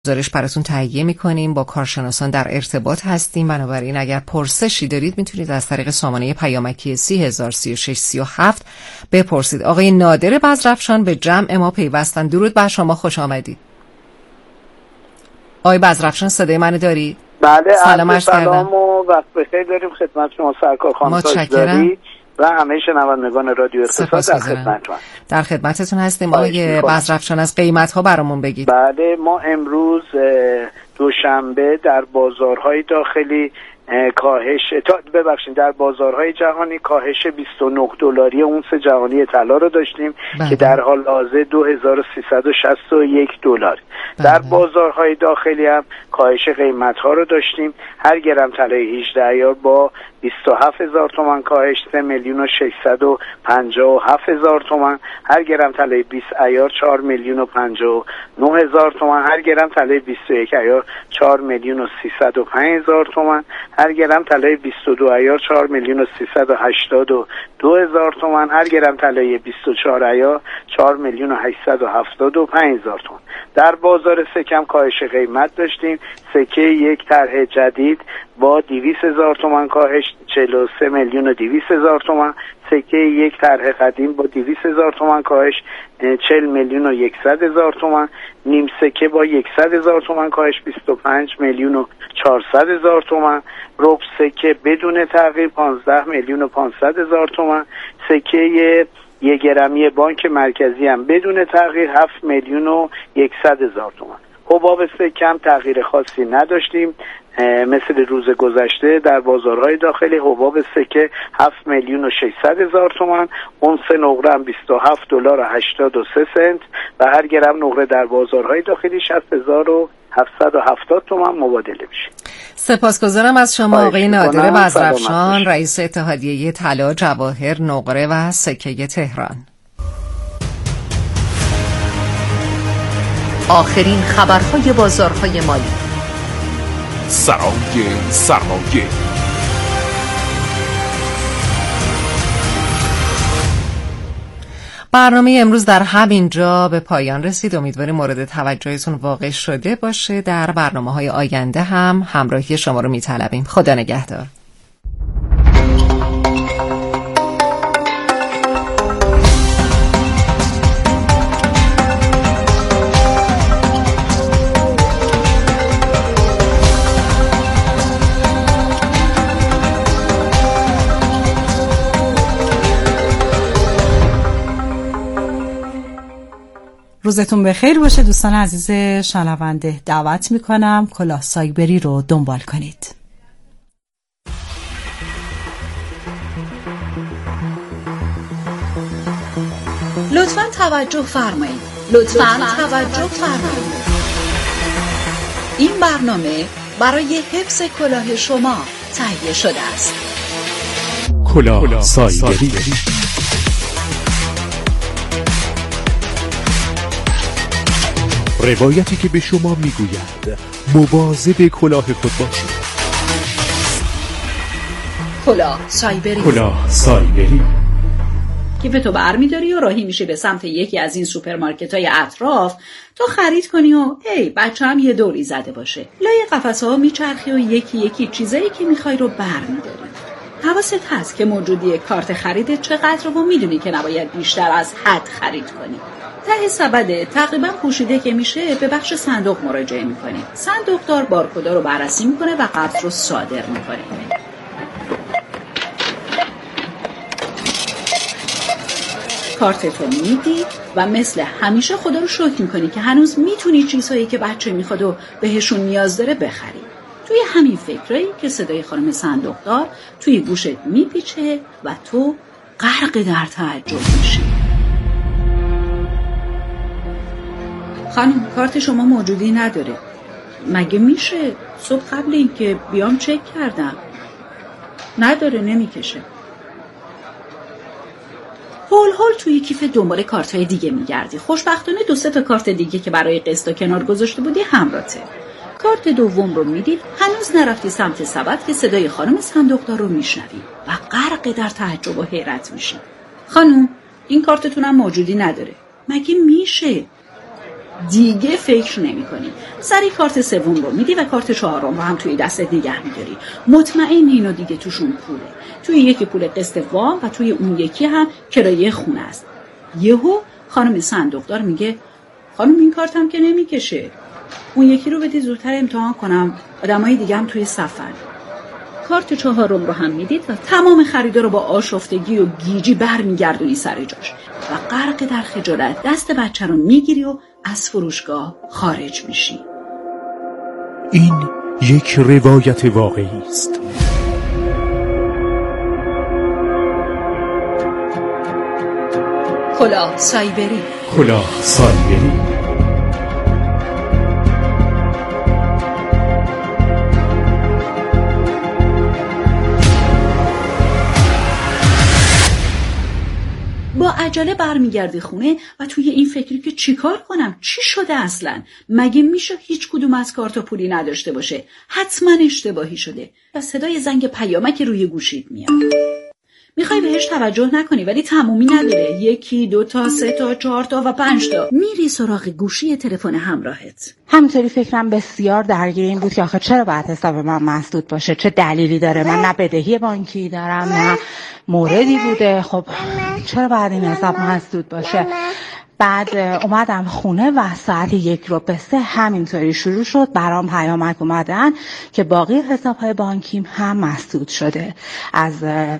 گزارش براتون تهیه میکنیم، با کارشناسان در ارتباط هستیم. بنابراین اگر پرسشی دارید میتونید از طریق سامانه پیامکی 303637 بپرسید. آقای نادر بزرافشان به جمع ما پیوستن. درود بر شما، خوش آمدید. آقای بزرافشان صدای منو دارید؟ بله، سلام و وقت بخیر داریم خدمت شما سرکار خانم تاجداری و همه شنوندگان رادیو اقتصاد در خدمتتون. در خدمتتون هستیم. آقای بزرافشان از قیمت ها برامون بگید. بله، ما امروز دوشنبه در بازارهای داخلی در بازارهای جهانی کاهش $29 اونس جهانی طلا رو داشتیم که در حال حاضر $2361. در بازارهای داخلی هم کاهش قیمت‌ها رو داشتیم. هر گرم طلای 18 عیار با 27,000 تومان کاهش 3,657,000 تومان. هر گرم طلای 20 عیار 4,059,000 تومان. هر گرم طلای 21 عیار 4,305,000 تومان. هر گرم طلای 22 عیار 4,382,000 تومان. هر گرم طلای 24 عیار 4,875,000 تومان. در بازار سکم کاهش قیمت داشتیم. سکه یک طرح جدید با 200,000 تومان کاهش 43,200,000 تومان. سکه یک طرح قدیم با 200,000 تومان کاهش 40,100,000 تومان. نیم سکه با 100,000 تومان کاهش 25,400,000 تومان. ربع سکه بدون تغییر 15,500,000 تومان. سکه یک گرمی بانک مرکزی هم بدون تغییر 7,100,000 تومان. حباب سکه هم تغییر خاصی نداشتیم. مثل روز گذشته در بازارهای داخلی حباب سکه 7,600,000 تومان. اونس نقره هم $27.83 و هر گرم نقره در بازارهای داخلی 60,770 تومان مبادله میشه. سپاسگزارم از شما آقای نادر بزرافشان، رئیس اتحادیه طلا، جواهر، نقره و سکه تهران. آخرین خبرهای بازارهای مالی. سرمایه برنامه امروز در همین جا به پایان رسید. امیدواریم مورد توجهتون واقع شده باشه. در برنامه‌های آینده هم همراهی شما رو می‌طلبیم. خدا نگهدار. روزتون بخیر باشه دوستان عزیز شنونده. دعوت میکنم کلاه سایبری رو دنبال کنید. لطفاً توجه فرمایید. این برنامه برای حفظ کلاه شما تهیه شده است. کلاه سایبری. روایتی که به شما میگوید مواظب کلاه خود باشید. کلاه سایبری. کیف تو برمی‌داری و راهی میشه به سمت یکی از این سوپرمارکت‌های اطراف تا خرید کنی و بچه هم یه دوری زده باشه. لای قفسه‌ها میچرخی و یکی یکی چیزایی که میخوای رو برمی‌داری. حواست هست که موجودی کارت خریدت چقدر و میدونی که نباید بیشتر از حد خرید کنی. ته سبد تقریبا پوشیده که میشه به بخش صندوق مراجعه میکنی. صندوقدار بارکدها رو بررسی میکنه و قبض رو صادر میکنه. کارتتو میدی و مثل همیشه خدا رو شکر میکنی که هنوز میتونی چیزهایی که بچه میخواد و بهشون نیاز داره بخری. توی همین فکرایی که صدای خانم صندوقدار توی گوشت میپیچه و تو غرق در تعجب میشی. خانم، کارت شما موجودی نداره. مگه میشه؟ صبح قبل این که بیام چک کردم. نداره، نمیکشه. هول توی کیف دنبال کارت‌های دیگه میگردی. خوشبختانه 2-3 تا کارت دیگه که برای قسط کنار گذاشته بودی همراته. کارت دوم رو میدی، هنوز نرفتی سمت سبد که صدای خانم صندوقدار رو میشنوی و غرق در تعجب و حیرت میشی. خانم، این کارتتون هم موجودی نداره. مگه میشه؟ دیگه فکر نمی‌کنی. سری کارت سوم رو میدی و کارت چهارم رو هم توی دستت نگه می‌داری. مطمئن اینو دیگه توشون پوله. توی یکی پول قسط وام و توی اون یکی هم کرایه خونه است. یهو خانم صندوقدار میگه خانم این کارتم که نمیکشه. اون یکی رو بدی زودتر امتحان کنم. آدمای دیگه هم توی صفن. کارت چهارم رو هم میدید و تمام خریدا رو با آشفتگی و گیجی برمیگردونی سر جاش و غرق در خجالت دست بچه رو میگیری و از فروشگاه خارج میشی. این یک روایت واقعی است. کلاه سایبری. کلاه سایبری. با عجله برمیگردی خونه و توی این فکری که چیکار کنم؟ چی شده اصلا؟ مگه میشه هیچ کدوم از کارتا پولی نداشته باشه؟ حتما اشتباهی شده. و صدای زنگ پیامک روی گوشیت میاد. میخوای بهش توجه نکنی ولی تمومی نداره. 1 2 3 4 و 5 میری سراغ گوشی تلفن همراهت. همینطوری فکرم بسیار درگیر این بود که آخه چرا باید حساب من مسدود باشه؟ چه دلیلی داره؟ من نه بدهی بانکی دارم نه موردی بوده. خب چرا باید این حساب مسدود باشه؟ بعد اومدم خونه و ساعت 1:03 همینطوری شروع شد برام پیامک اومدن که باقی حساب‌های بانکیم هم مسدود شده. از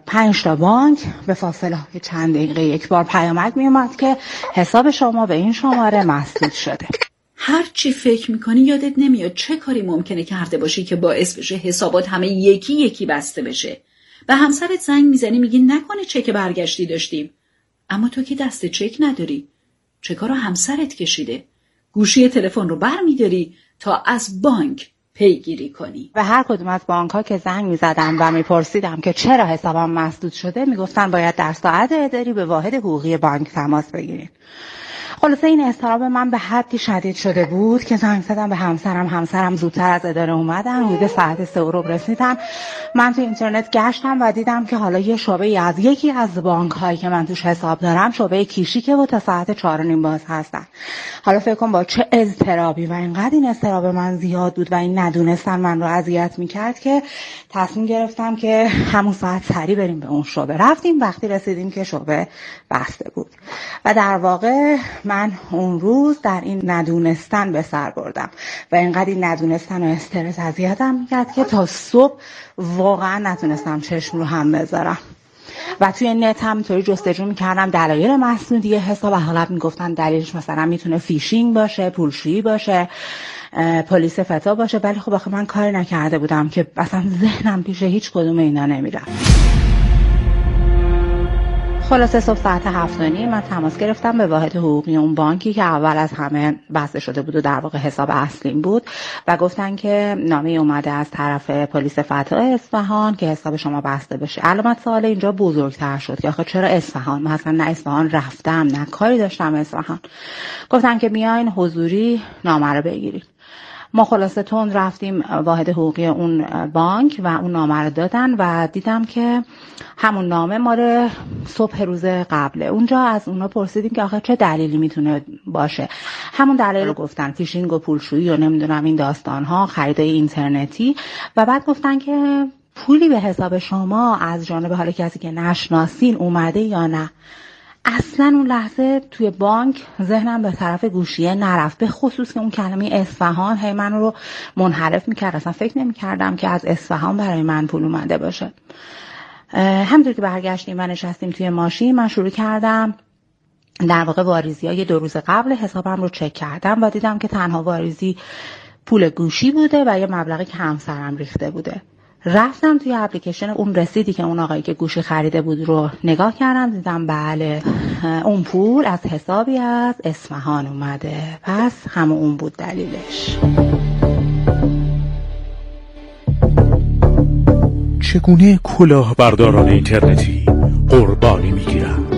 5 تا بانک به فاصله چند دقیقه یک بار پیامک میومد که حساب شما به این شماره مسدود شده. هر چی فکر میکنی یادت نمیاد چه کاری ممکنه کرده باشی که باعث بشه حسابات همه یکی بسته بشه. به همسرت زنگ میزنی میگی نکنه چک برگشتی داشتیم. اما تو که دست چک نداری. چکا رو همسرت کشیده. گوشی تلفن رو برمی‌داری تا از بانک پیگیری کنی. و هر کدوم از بانک‌ها که زنگ می‌زدم و می‌پرسیدم که چرا حسابم مسدود شده میگفتن باید در ساعت اداری به واحد حقوقی بانک تماس بگیرید. خلاصه این اضطراب من به حدی شدید شده بود که زنگ زدم به همسرم زودتر از اداره اومدن. حدود ساعت 3 رسیدن. من تو اینترنت گشتم و دیدم که حالا یه شعبه از یکی از بانک‌هایی که من توش حساب دارم شعبه کیشیکه و تا ساعت 4:30 باز هستن. حالا فکر کن با چه اضطرابی و اینقدر این اضطراب من زیاد بود و این ندونستن من رو اذیت می‌کرد که تصمیم گرفتم که همون ساعت سریع بریم به اون شعبه. رفتیم. وقتی رسیدیم که شعبه بسته بود و در واقع من اون روز در این ندونستن به سر بردم و اینقدر این ندونستن و استرس اذیتم می‌کرد که تا صبح واقعا نتونستم چشم رو هم بذارم. و توی نت هم اینطوری جستجو می‌کردم دلایل مسدودی حساب. اغلب میگفتن دلیلش مثلا میتونه فیشینگ باشه، پولشویی باشه، پلیس فتا باشه. ولی خب آخه من کاری نکرده بودم که اصلا ذهنم پیش هیچ کدوم اینا نمیرفت. خلاصه صبح ساعت 7:30 من تماس گرفتم به واحد حقوقی اون بانکی که اول از همه بسته شده بود و در واقع حساب اصلیم بود و گفتن که نامه اومده از طرف پلیس فتا اصفهان که حساب شما بسته بشه. علامت سوال اینجا بزرگتر شد که آخه چرا اصفهان؟ من اصلا نه اصفهان رفتم نه کاری داشتم اصفهان. گفتن که بیاین حضوری نامه رو بگیرید. ما خلاصه تون رفتیم واحد حقوقی اون بانک و اون نامه رو دادن و دیدم که همون نامه مال صبح روز قبله. اونجا از اونا پرسیدیم که آخه چه دلیلی میتونه باشه. همون دلیل رو گفتن، فیشینگ و پولشویی و نمیدونم این داستان‌ها، خریدای اینترنتی. و بعد گفتن که پولی به حساب شما از جانب حالا کسی که نشناسین اومده یا نه. اصلا اون لحظه توی بانک ذهنم به طرف گوشیه نرفت، به خصوص که اون کلمه اصفهان هی من رو منحرف میکرد. اصلا فکر نمیکردم که از اصفهان برای من پول اومده باشه. همونطور که برگشتیم و نشستیم توی ماشین من شروع کردم در واقع واریزی‌های 2 روز قبل حسابم رو چک کردم و دیدم که تنها واریزی پول گوشی بوده و یه مبلغی که همسرم ریخته بوده. رفتم توی اپلیکیشن اون رسیدی که اون آقایی که گوشی خریده بود رو نگاه کردم، دیدم بله اون پول از حسابی از اصفهان اومده، پس همون اون بود دلیلش. چگونه کلاهبرداران اینترنتی قربانی میگیرند؟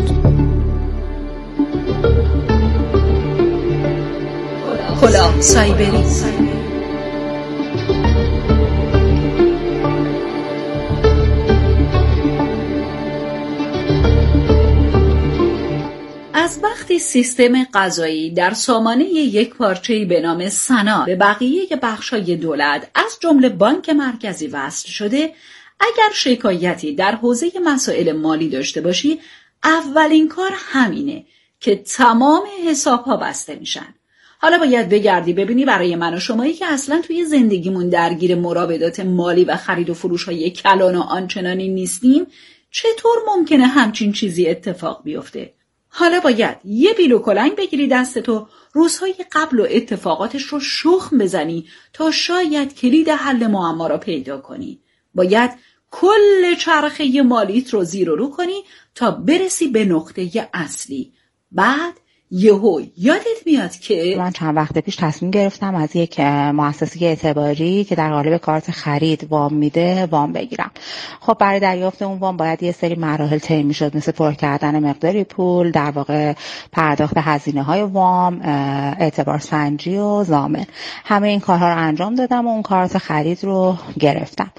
کلاه سایبری. از وقتی سیستم قضایی در سامانه یک پارچه‌ای به نام سنا به بقیه بخش‌های دولت از جمله بانک مرکزی وصل شده، اگر شکایتی در حوزه مسائل مالی داشته باشی، اولین کار همینه که تمام حساب‌ها بسته میشن. حالا باید بگردی ببینی برای من و شمایی که اصلا توی زندگیمون درگیر مراودات مالی و خرید و فروش‌های کلان و آنچنانی نیستیم، چطور ممکنه همچین چیزی اتفاق بیفته؟ حالا باید یه بیل و کلنگ بگیری دستتو، روزهای قبل و اتفاقاتش رو شخم بزنی تا شاید کلید حل معما را پیدا کنی. باید کل چرخه مالیت رو زیر و رو کنی تا برسی به نقطه اصلی. بعد یهو یادت میاد که من چند وقت پیش تصمیم گرفتم از یک مؤسسه اعتباری که در قالب کارت خرید وام میده وام بگیرم. خب برای دریافت اون وام باید یه سری مراحل طی میشد، مثل پر کردن مقداری پول، در واقع پرداخت هزینه های وام، اعتبار سنجی و ضامن. همه این کارها رو انجام دادم و اون کارت خرید رو گرفتم.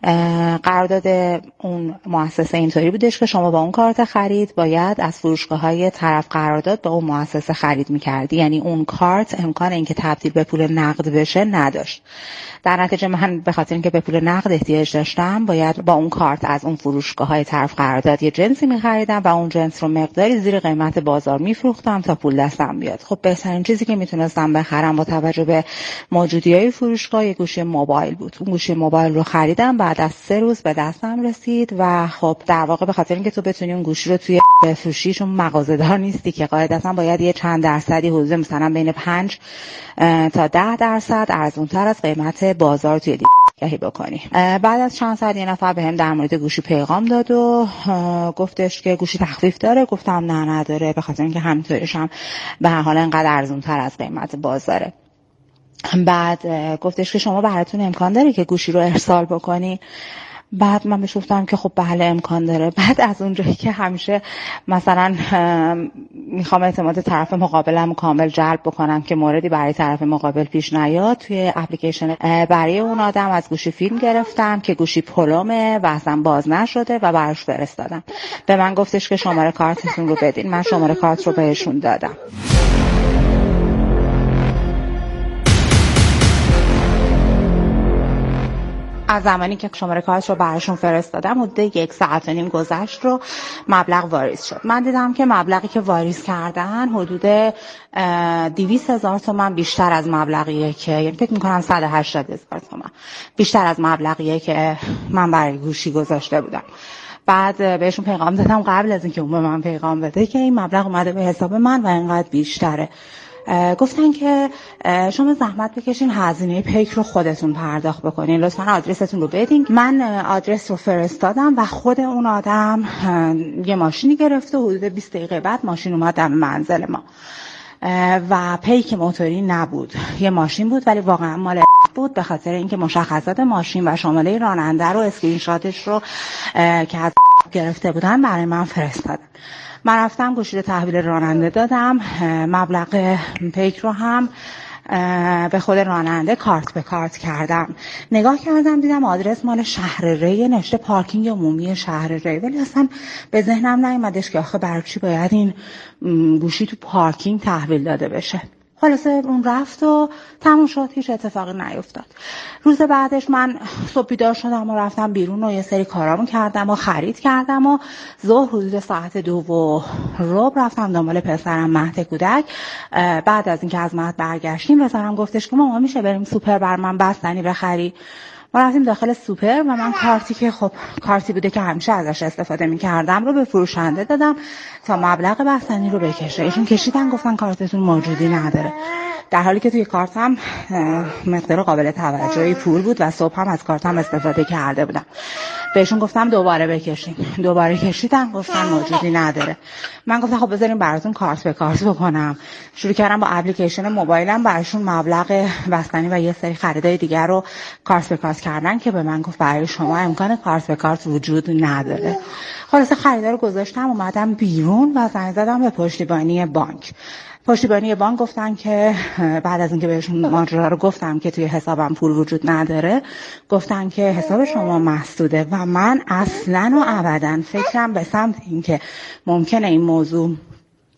قرارداد اون مؤسسه اینطوری بودش که شما با اون کارت خرید باید از فروشگاه‌های طرف قرارداد به اون مؤسسه خرید می‌کردی، یعنی اون کارت امکان اینکه تبدیل به پول نقد بشه نداشت. در نتیجه من به خاطر اینکه به پول نقد احتیاج داشتم باید با اون کارت از اون فروشگاه‌های طرف قرارداد یه جنسی می‌خریدم و اون جنس رو مقداری زیر قیمت بازار می‌فروختم تا پول دستم بیاد. خب بهترین چیزی که میتونستم بخرم با توجه به موجودی‌های فروشگاه یه گوشی موبایل بود. اون گوشی موبایل رو خریدم، بعد از 3 روز به دستم رسید و خب در واقع به خاطر اینکه تو بتونی اون گوشی رو توی بفروشی، چون مغازه‌دار نیستی که قاعدتاً باید یه چند درصدی حدود مثلا بین 5 تا 10% ارزان‌تر از قیمت بازار توی دیگه‌ای بکنی. بعد از چند ساعت یه نفر بهم در مورد گوشی پیغام داد و گفتش که گوشی تخفیف داره. گفتم نه نداره، به خاطر اینکه همینطوریش هم به هر حال انقدر ارزان‌تر از قیمت بازاره. بعد گفتش که شما براتون امکان داره که گوشی رو ارسال بکنی؟ بعد من بهش گفتم که خب بله امکان داره. بعد از اونجایی که همیشه مثلا میخوام اعتماد طرف مقابلم کامل جلب بکنم که موردی برای طرف مقابل پیش نیاد، توی اپلیکیشن برای اون آدم از گوشی فیلم گرفتم که گوشی پلومه و اصلا باز نشده و براش فرستادم. به من گفتش که شماره کارتتون رو بدین. من شماره کارت رو بهشون دادم. از زمانی که شماره کارت رو براشون فرستادم حدود 1 ساعت و نیم گذشت رو مبلغ واریز شد. من دیدم که مبلغی که واریز کردن حدود 200,000 تومان بیشتر از مبلغیه که، یعنی فکر میکنم 180,000 تومان بیشتر از مبلغیه که من برای گوشی گذاشته بودم. بعد بهشون پیغام دادم قبل از اینکه اون به من پیغام بده که این مبلغ اومده به حساب من و اینقدر بیشتره. گفتن که شما زحمت بکشین هزینه پیک رو خودتون پرداخت بکنین، لطفا آدرستون رو بدین. من آدرس رو فرستادم و خود اون آدم یه ماشینی گرفت و حدود 20 دقیقه بعد ماشین اومد دم منزل ما و پیک موتوری نبود، یه ماشین بود ولی واقعا مال بود، به خاطر اینکه مشخصات ماشین و شماره راننده رو اسکرین شاتش رو که از گرفته بودن برای من فرستادن. من رفتم گوشی رو تحویل راننده دادم، مبلغ پیک رو هم به خود راننده کارت به کارت کردم. نگاه کردم دیدم آدرس مال شهر ری، نوشته پارکینگ عمومی شهر ری، ولی اصلا به ذهنم نیومدش که آخه برای چی باید این گوشی تو پارکینگ تحویل داده بشه. خلاصه اون رفت و تموم شد، هیچ اتفاقی نیفتاد. روز بعدش من صبح بیدار شدم و رفتم بیرون و یه سری کارامو کردم و خرید کردم و ظهر حدود ساعت 2:15 رفتم دنبال پسرم مهد کودک. بعد از اینکه از مهد برگشتیم پسرم گفتش که مامان میشه بریم سوپر بر من بستنی بخری؟ ما رفتیم داخل سوپر و من کارتی که خب کارتی بوده که همیشه ازش استفاده می‌کردم رو به فروشنده دادم تا مبلغ بستنی رو بکشه. ایشون کشیدن گفتن کارتتون موجودی نداره، در حالی که توی کارتم مقدار قابل توجهی پول بود و صبح هم از کارتم استفاده کرده بودم. بهشون گفتم دوباره بکشین، دوباره کشیدن گفتن موجودی نداره. من گفتم خب بذارین براتون کارت به کارت بکنم. شروع کردم با اپلیکیشن موبایلم براشون مبلغ بستنی و یه سری خریدای دیگر رو کارت به کارت کردن که به من گفت برای شما امکان کارت به کارت وجود نداره. خلاص خریدا رو گذاشتم اومدم بیرون و زنگ زدم به پشتیبانی بانک. پشتیبانی بانک گفتن که بعد از اینکه بهشون ماجرا رو گفتم که توی حسابم پول وجود نداره، گفتن که حساب شما مسدوده و من اصلاً و ابداً فکرم به سمت اینکه ممکنه این موضوع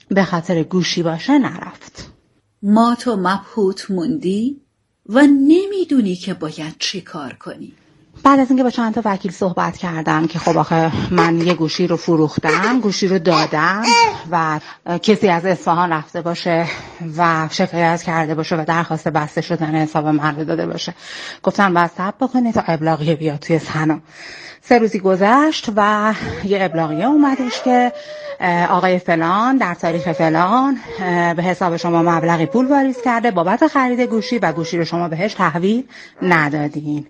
به خاطر گوشی باشه نرفت. ما تو مبهوت موندی و نمیدونی که باید چی کار کنی. بعد از اینکه با چند تا وکیل صحبت کردم که خب آخه من یه گوشی رو فروختم، گوشی رو دادم و کسی از اصفهان رفته باشه و شکایت کرده باشه و درخواست بسته شدن حساب من رو داده باشه، گفتم باید صبر بکنی تا ابلاغیه بیاد توی سنا. 3 روزی گذشت و یه ابلاغیه اومدش که آقای فلان در تاریخ فلان به حساب شما مبلغی پول واریز کرده بابت خرید گوشی و گوشی رو شما بهش تحویل ندادین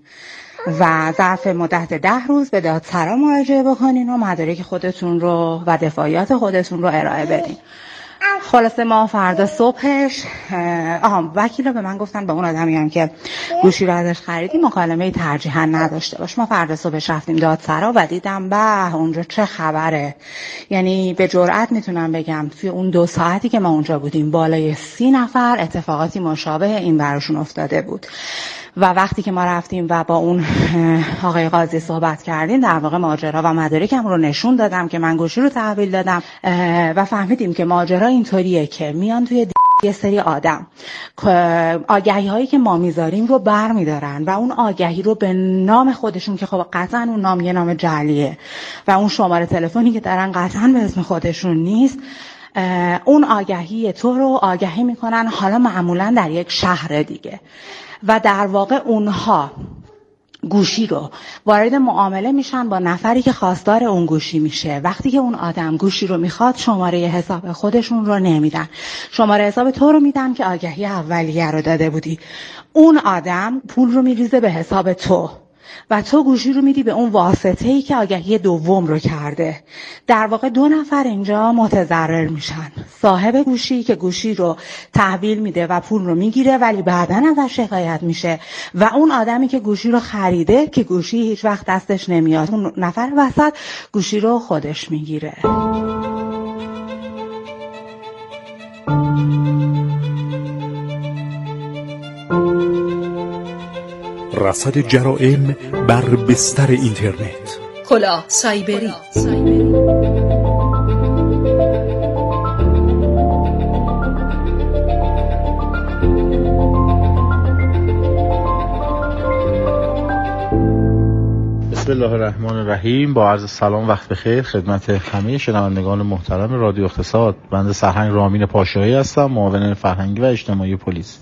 و ظرف مدت 10 روز به دادسرا مراجعه بکنین و مدارک خودتون رو و دفاعیات خودتون رو ارائه بدین. خلاصه ما فردا صبحش وکیل رو به من گفتن به اون آدمی هم که گوشی رو ازش خریدی مکالمه ترجیحاً نداشته باش. ما فردا صبحش رفتیم دادسرا و دیدم به اونجا چه خبره. یعنی به جرئت میتونم بگم توی اون 2 ساعتی که ما اونجا بودیم بالای 30 نفر اتفاقاتی مشابه این براشون افتاده بود. و وقتی که ما رفتیم و با اون آقای قاضی صحبت کردیم در واقع ماجرا و مدارکم رو نشون دادم که من گوشی رو تحویل دادم و فهمیدیم که ماجرا اینطوریه که میان توی یه سری آدم آگهی هایی که ما میذاریم رو بر میدارن و اون آگهی رو به نام خودشون که خب قطعا اون نام یه نام جعلیه و اون شماره تلفنی که دارن قطعا به اسم خودشون نیست، اون آگهی تو رو آگهی میکنن حالا معمولا در یک شهر دیگه و در واقع اونها گوشی رو وارد معامله میشن با نفری که خواستار اون گوشی میشه. وقتی که اون آدم گوشی رو میخواد شماره حساب خودشون رو نمیدن، شماره حساب تو رو میدن که آگهی اولیه رو داده بودی. اون آدم پول رو میریزه به حساب تو و تو گوشی رو میدی به اون واسطه‌ای که آگهی دوم رو کرده. در واقع 2 نفر اینجا متضرر میشن. صاحب گوشی که گوشی رو تحویل میده و پول رو میگیره ولی بعداً ازش شکایت میشه و اون آدمی که گوشی رو خریده که گوشی هیچ وقت دستش نمیاد، اون نفر وسط گوشی رو خودش میگیره. رصد جرائم بر بستر اینترنت. کلاه سایبری. بسم الله الرحمن الرحیم. با عرض سلام وقت بخیر خدمت همه شنوندگان محترم رادیو اقتصاد. بنده سرهنگ رامین پاشایی هستم، معاون فرهنگی و اجتماعی پلیس.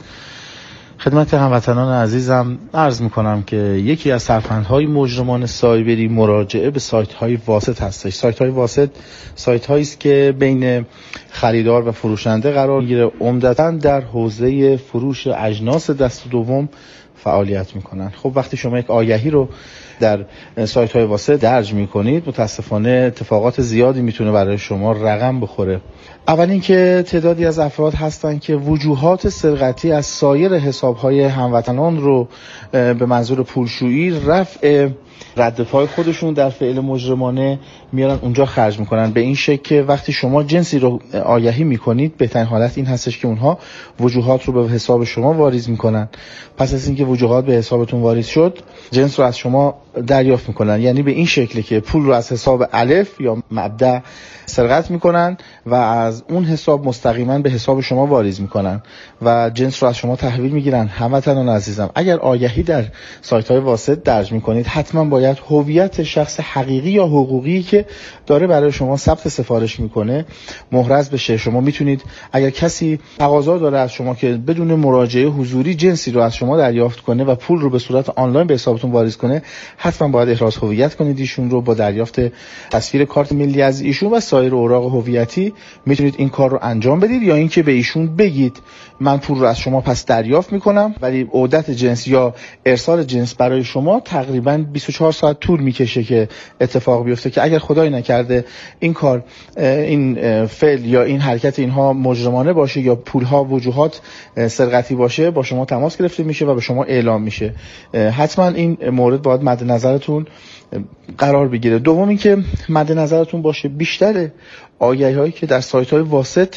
خدمت هموطنان عزیزم عرض میکنم که یکی از سرفندهای مجرمان سایبری مراجعه به سایت‌های واسط هستش. سایت‌های واسط سایت‌هایی است که بین خریدار و فروشنده قرار میگیره، عمدتاً در حوزه فروش اجناس دست دوم فعالیت میکنن. خب وقتی شما یک آگهی رو در سایت‌های واسط درج میکنید متاسفانه اتفاقات زیادی میتونه برای شما رقم بخوره. اول اینکه تعدادی از افراد هستن که وجوهات سرقتی از سایر حساب‌های هموطنان رو به منظور پولشویی، رفع رد پای خودشون در فعل مجرمانه میارن اونجا خرج میکنن. به این شکل که وقتی شما جنسی رو آگهی میکنید بهترین حالت این هستش که اونها وجوهات رو به حساب شما واریز میکنن. پس از اینکه وجوهات به حسابتون واریز شد جنس رو از شما دریافت میکنن. یعنی به این شکل که پول رو از حساب الف یا مبدأ سرقت میکنن و از اون حساب مستقیما به حساب شما واریز میکنن و جنس رو از شما تحویل میگیرن. هموطنان عزیزم اگر آگهی در سایت‌های واسط درج میکنید حتما باید هویت شخص حقیقی یا حقوقی که داره برای شما ثبت سفارش میکنه محرز بشه. شما میتونید اگر کسی تقاضا داره از شما که بدون مراجعه حضوری جنسی رو از شما دریافت کنه و پول رو به صورت آنلاین به حسابتون واریز کنه حتما باید احراز هویت کنید ایشون رو با دریافت تصویر کارت ملی از ایشون و سایر اوراق هویتی. میتونید این کار رو انجام بدید یا اینکه به ایشون بگید من پول رو از شما پس دریافت میکنم ولی عودت جنس یا ارسال جنس برای شما تقریبا 24 ساعت طول میکشه که اتفاق بیفته که اگر خدای نکرده این کار این فعل یا این حرکت اینها مجرمانه باشه یا پولها وجوهات سرقتی باشه با شما تماس گرفته میشه و به شما اعلام میشه. حتما این مورد باید مد نظرتون قرار بگیره. دوم اینکه مد نظرتون باشه بیشتر آگهی هایی که در سایت های واسط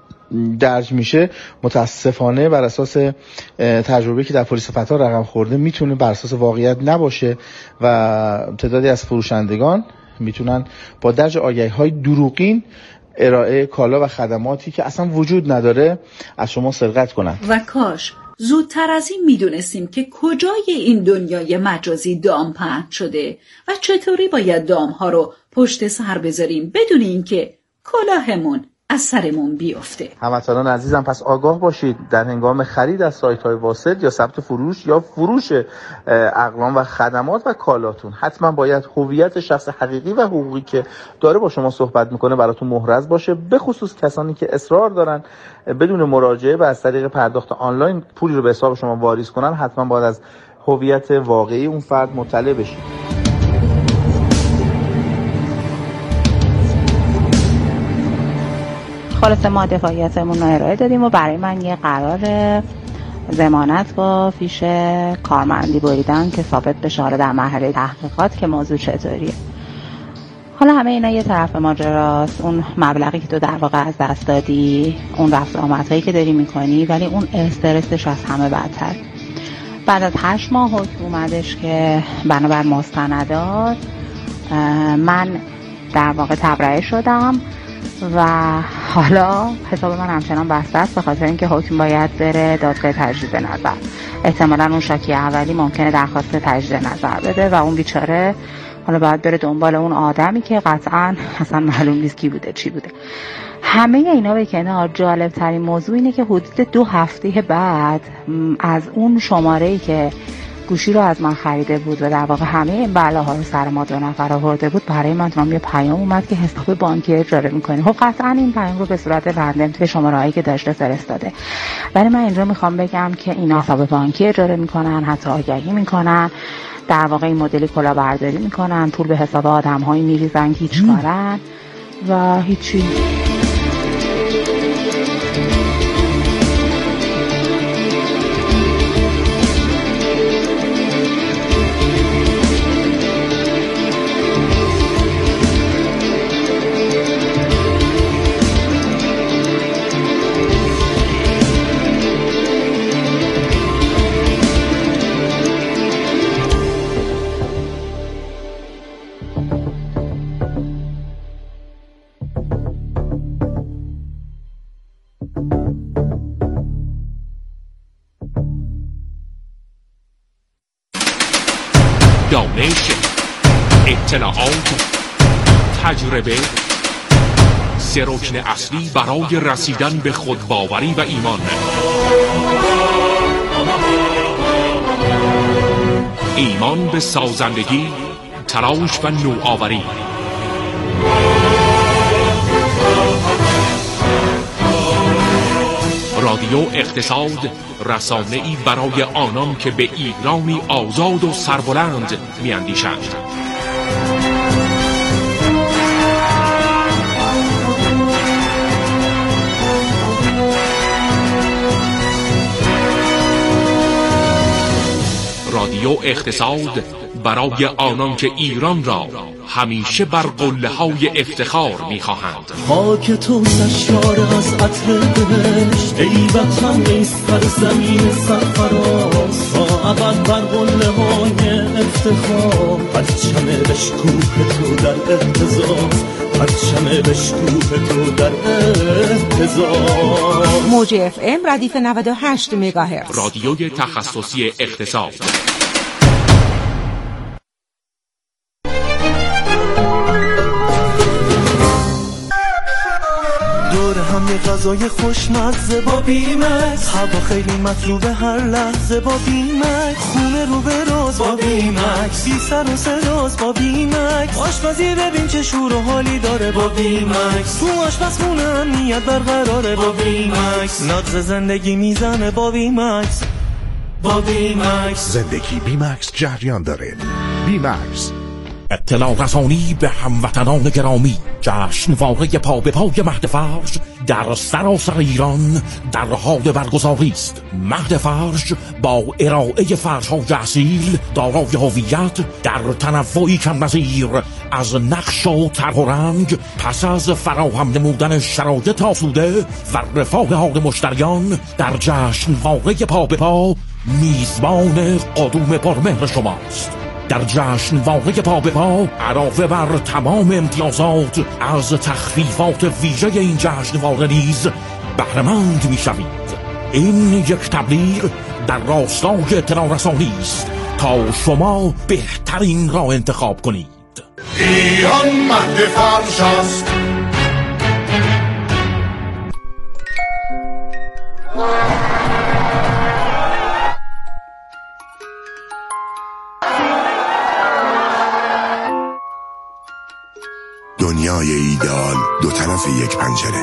درج میشه متاسفانه بر اساس تجربه که در پلیس فتا رقم خورده میتونه بر اساس واقعیت نباشه و تعدادی از فروشندگان میتونن با درج آگهی‌های دروغین ارائه کالا و خدماتی که اصلا وجود نداره از شما سرقت کنن. و کاش زودتر از این میدونستیم که کجای این دنیای مجازی دام پهن شده و چطوری باید دامها رو پشت سر بذاریم بدون اینکه کلاهمون از سرمون بیفته. هموطنان عزیزم پس آگاه باشید در هنگام خرید از سایت‌های واسط یا ثبت فروش یا فروش اقلام و خدمات و کالاتون حتما باید هویت شخص حقیقی و حقوقی که داره با شما صحبت میکنه براتون محرز باشه، به خصوص کسانی که اصرار دارن بدون مراجعه و از طریق پرداخت آنلاین پولی رو به حساب شما واریز کنن. حتما باید از هویت واقعی اون فرد مطلع بشید. خلاصه ما دفاعیتمون رو ارائه دادیم و برای من یه قرار ضمانت با فیش کارمندی بریدن که ثابت بشه حالا در مرحله تحقیقات که موضوع چطوریه. حالا همه اینا یه طرف ماجراست، اون مبلغی که تو در واقع از دست دادی، اون رفت آمدهایی که داری میکنی، ولی اون استرسش از همه بدتر. بعد از 8 ماه حکم اومدش که بنابر مستندات من در واقع تبرئه شدم و حالا حساب من همچنان بسته است به خاطر اینکه حکم باید بره دادگاه تجدید نظر. احتمالاً اون شاکی اولی ممکنه درخواست تجدید نظر بده و اون بیچاره حالا باید بره دنبال اون آدمی که قطعاً اصلا معلوم نیست کی بوده چی بوده. همه اینا به کنار، جالب ترین موضوع اینه که حدود 2 هفته بعد از اون شماره‌ای که گوشی رو از من خریده بود و در واقع همه این بلاها رو سر ما 2 نفر آورده بود، برای من تو یه پیام اومد که حساب بانکی اجاره می‌کنی. خب قطعاً این پیام رو به صورت رندم به شماره‌ای که داشته فرستاده. ولی من اینجا میخوام بگم که اینا حساب بانکی اجاره میکنن، حتی آگهی میکنن، در واقع این مدلی کلاهبرداری میکنن، پول به حساب آدم‌هایی میریزن که هیچ کارن و هیچی. دانش، اطلاعات، تجربه، 3 رکن اصلی برای رسیدن به خودباوری و ایمان. ایمان به سازندگی، تلاش و نوآوری. رادیو اقتصاد، رسانه‌ای برای آنان که به ایرانی آزاد و سربلند می‌اندیشند. رادیو اقتصاد برای آنان که ایران را همیشه بر قله‌های افتخار می‌خواهند. خاک تو سرشار از عطر بهشت، ای وطن ای سرزمین سرفراز، تا ابد بر قله‌های افتخار، پرچم بشکوه تو در اهتزاز، پرچم بشکوه تو در اهتزاز. موج اف ام ردیف 98 مگاهرتز، رادیوی تخصصی اقتصاد. یه غذای خوشمزه با بیمکس، هوا خیلی مطلوبه هر لحظه با بیمکس، خونه رو به راز با بیمکس، بی سر و صداست با بیمکس، آشپزی ببین چه شور و حالی داره با بیمکس، تو آشپزخونه امنیت برقراره با بیمکس، نبض زندگی میزنه با بیمکس، با بیمکس، زندگی بیمکس جریان داره. بیمکس اطلاع رسانی به هموطنان گرامی. جشن واقعی پا به پای مهد فرش در سراسر ایران در حال برگزاری است. مهد فرش با ارائه فرش‌های اصیل دارای هویت در تنوعی کم‌نظیر از نقش و طرح و رنگ، پس از فراهم نمودن شرایط آسوده و رفاه حال مشتریان، در جشن واقعی پا به پا میزبان قدوم پرمهر شماست. در جشنواره پا به پا علاوه بر تمام امتیازات از تخفیفات ویژه این جشنواره نیز بهره‌مند می‌شوید. این یک تبلیغ در راستای اطلاع رسانی است تا شما بهترین را انتخاب کنید. ایران مهد فرش است. دنیای ایدئال دو طرف یک پنجره.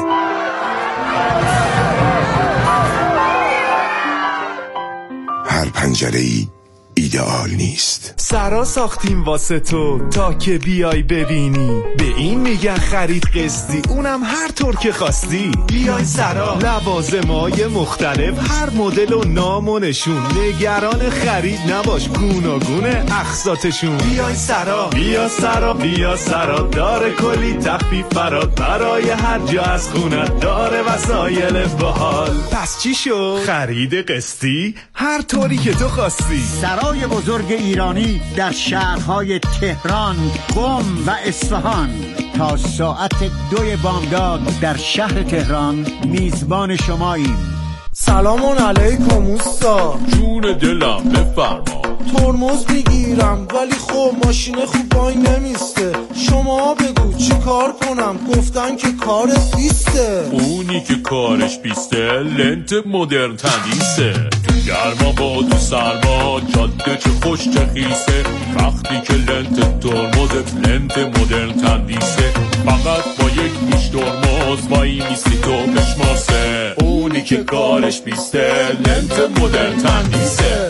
هر پنجره‌ای ایدئال نیست. سرا ساختیم واسه تو تا که بیای ببینی. به این میگن خرید قسطی، اونم هر طور که خواستی. بیای سرا، لوازمای مختلف، هر مدل و نام و نشون. نگران خرید نباش، گوناگون اقساطشون. بیای سرا، بیا سرا، بیا سرا، داره کلی تخفیف فرات برای هر جا از خونت، داره وسایل باحال. پس چی شو؟ خرید قسطی هر طوری که تو خواستی. سرای بزرگ ایرانی در شهرهای تهران، قم و اصفهان تا ساعت 2 بامداد در شهر تهران میزبان شماییم. سلام علیکم اوستا. جون دلم بفرما. ترمز میگیرم ولی خب ماشین خوب وای نمیسته. شما بگو چی کار کنم؟ گفتن که کارت بیسته. اونی که کارش بیسته لنت مدرن تندیسه. گرما با تو سرما، جاده چه خوش چه خیسه. وقتی که لنت ترمزت لنت مدرن تندیسه، فقط با یک پیش ترمز وای میستی تو بشماسه. اونی که کارش بیسته لنت مدرن تندیسه.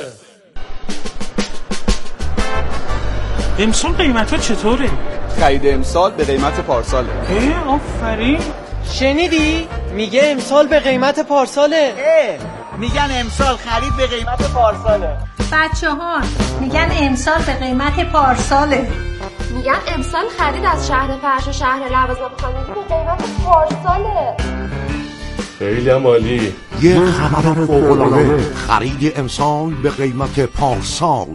امسال قیمت چطوره؟ خرید امسال به قیمت پارساله. آفرین. شنیدی؟ میگه امسال به قیمت پارساله. میگن امسال خرید به قیمت پارساله. بچه‌ها میگن امسال به قیمت پارساله. میگن امسال خرید از شهر فرش و شهر لوازم خانگی به قیمت پارساله. خیلی عالی. یه خبر فوق‌العاده، خرید امسال به قیمت پارسال.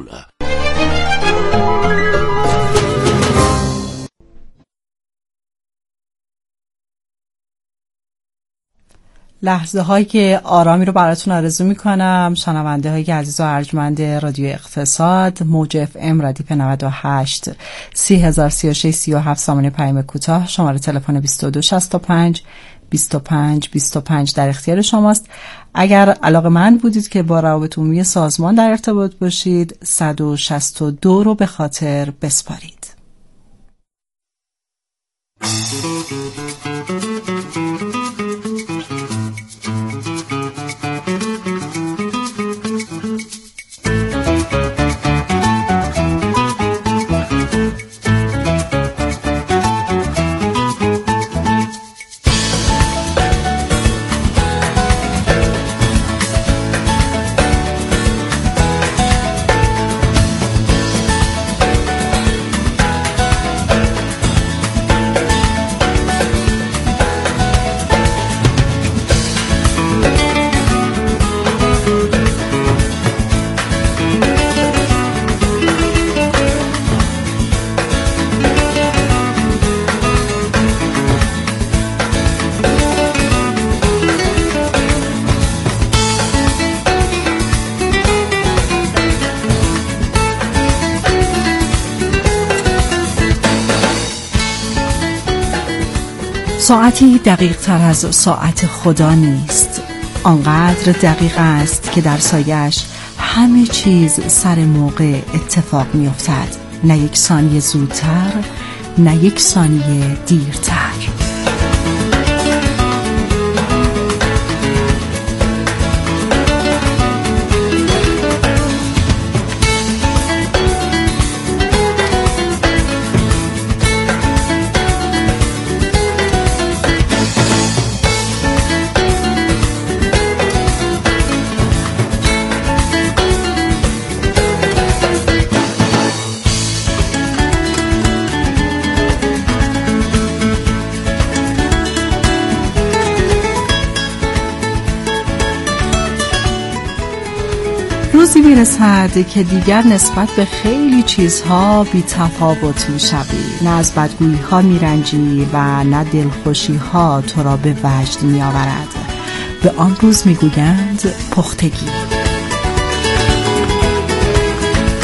لحظه هایی که آرامی رو براتون آرزو میکنم. شنونده های عزیز و ارجمند رادیو اقتصاد، موج اف ام ردیف 98 3036 37 سامانه پیام کوتاه، شماره تلفن 2265 25 25 در اختیار شماست. اگر علاقه‌مند بودید که با روابط عمومی سازمان در ارتباط باشید، 162 رو به خاطر بسپارید. ساعتی دقیق تر از ساعت خدا نیست. آنقدر دقیق است که در سایش همه چیز سر موقع اتفاق می افتد. نه یک ثانیه زودتر، نه یک ثانیه دیرتر. میرسد که دیگر نسبت به خیلی چیزها بی تفاوت میشوی، نه از بدگویی ها میرنجی و نه دلخوشی ها تو را به وجد میآورد. به آن روز میگویند پختگی.